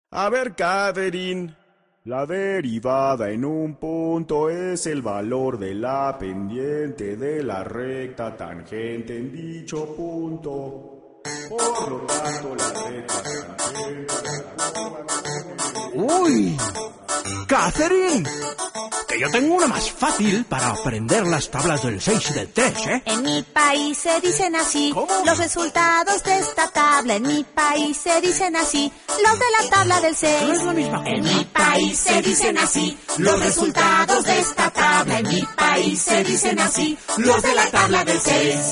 A ver, Catherine. La derivada en un punto es el valor de la pendiente de la recta tangente en dicho punto. Por lo tanto, la recta tangente... ¡Uy! ¡Catherine! Que yo tengo una más fácil para aprender las tablas del 6 y del 3, ¿eh? En mi país se dicen así. ¿Cómo? Los resultados de esta tabla. En mi país se dicen así. Los de la tabla del 6. No es la misma cosa. En mi país se dicen así. Los resultados de esta tabla. En mi país se dicen así. Los de la tabla del 6.